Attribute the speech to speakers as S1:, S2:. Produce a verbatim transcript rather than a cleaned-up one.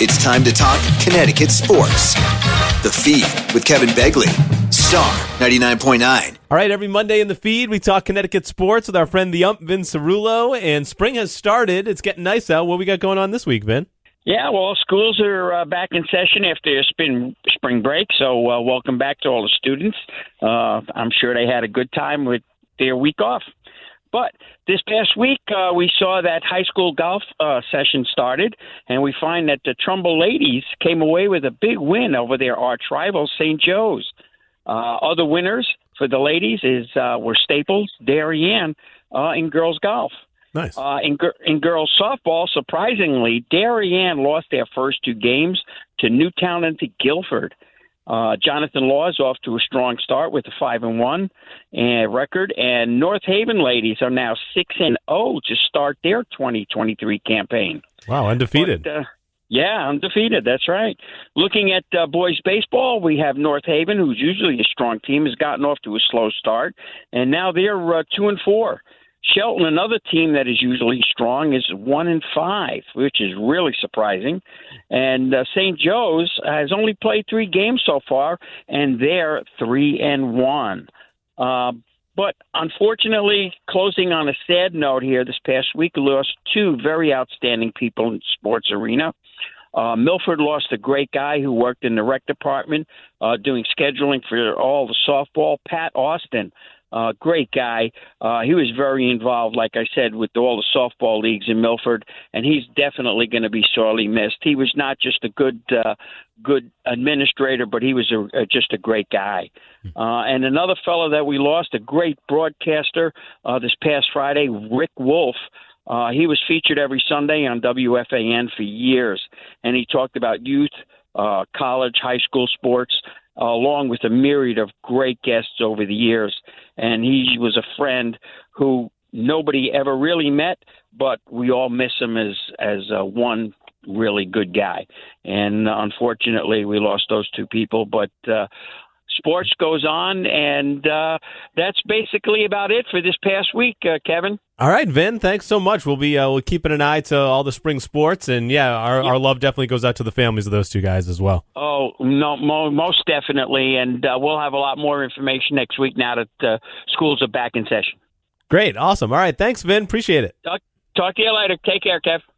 S1: It's time to talk Connecticut sports. The Feed with Kevin Begley, Star ninety-nine point nine.
S2: All right, every Monday in The Feed, we talk Connecticut sports with our friend the ump, Vin Cerullo, and spring has started. It's getting nice out. What we got going on this week, Vin?
S3: Yeah, well, schools are uh, back in session after spring, spring break, so uh, welcome back to all the students. Uh, I'm sure they had a good time with their week off. But this past week, uh, we saw that high school golf uh, session started, and we find that the Trumbull ladies came away with a big win over their arch rival, Saint Joe's. Uh, other winners for the ladies is uh, were Staples, Darien, uh, in girls golf.
S2: Nice.
S3: Uh, in, in girls softball, surprisingly, Darien lost their first two games to Newtown and to Guilford. Uh, Jonathan Law is off to a strong start with a five and one uh, record, and North Haven ladies are now six and zero to start their twenty twenty-three campaign.
S2: Wow, undefeated.
S3: But, uh, yeah, undefeated. That's right. Looking at uh, boys baseball, we have North Haven, who's usually a strong team, has gotten off to a slow start, and now they're uh, two and four. Shelton, another team that is usually strong, is one and five, which is really surprising. And uh, Saint Joe's has only played three games so far, and they're three and one. Uh, but unfortunately, closing on a sad note here, this past week we lost two very outstanding people in the sports arena. Uh, Milford lost a great guy who worked in the rec department, uh, doing scheduling for all the softball. Pat Austin. Uh, great guy. Uh, he was very involved, like I said, with all the softball leagues in Milford, and he's definitely going to be sorely missed. He was not just a good uh, good administrator, but he was a, a, just a great guy. Uh, and another fellow that we lost, a great broadcaster uh, this past Friday, Rick Wolf. Uh, he was featured every Sunday on W F A N for years, and he talked about youth, uh, college, high school sports, Uh, along with a myriad of great guests over the years. And he was a friend who nobody ever really met, but we all miss him as, as uh, one really good guy. And uh, unfortunately, we lost those two people. But uh, sports goes on, and uh, that's basically about it for this past week, uh, Kevin.
S2: All right, Vin, thanks so much. We'll be uh, we'll keeping an eye to all the spring sports, and yeah, our, our love definitely goes out to the families of those two guys as well.
S3: Oh, no, mo- most definitely, and uh, we'll have a lot more information next week now that uh, schools are back in session.
S2: Great, awesome. All right, thanks, Vin. Appreciate it.
S3: Talk, talk to you later. Take care, Kev.